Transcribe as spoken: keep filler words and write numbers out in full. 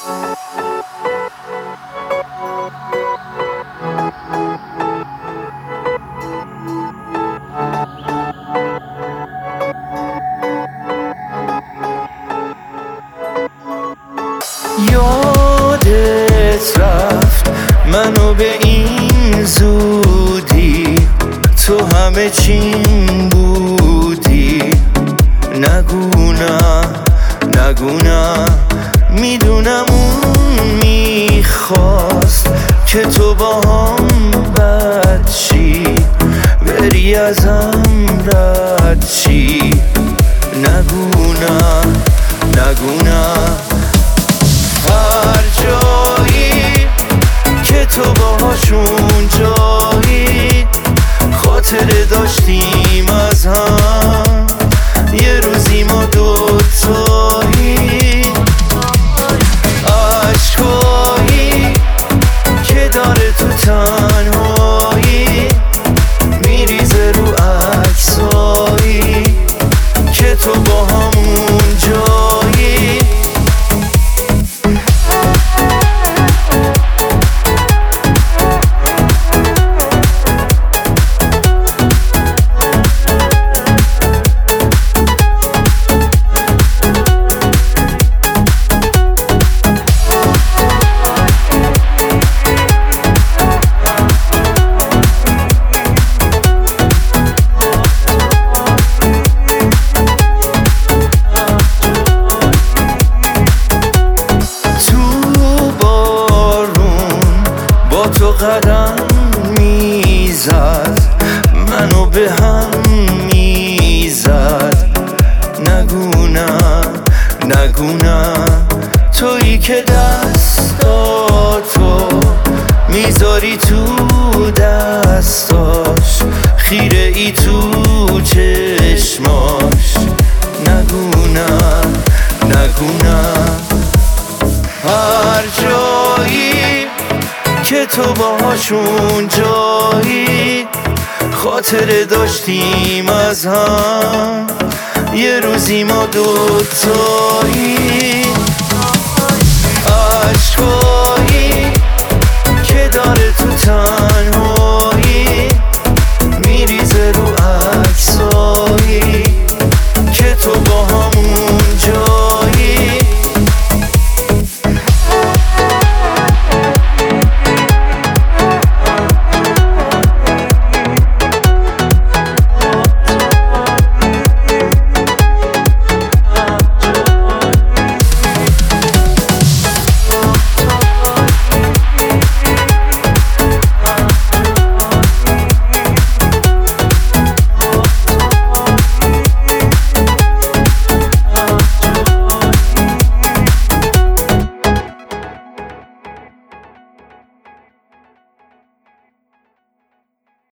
یادت رفت منو به این زودی، تو همه چیم بودی. نگو نه نگو نه، میدونم اون میخواست که تو با هم بد شی، بری ازم رد شی. نگو نه نگو نه، هر جایی که تو باهاشون جایی، خاطره داشتیم از هم، یه روزی ما دوتایی. عشقایی که داره تو تنهایی، میریزه رو عکسایی که تو با همون جایی. تو قدم میزد، منو به هم میزد. نگو نه نگو نه، تویی که دستاتو میذاری تو دستاش، خیره ای تو چشماش. نگو نه نگو نه، هر جایی که تو باهاشون جایی، خاطره داشتیم از هم، یه روزی ما دوتایی. عشقایی که داره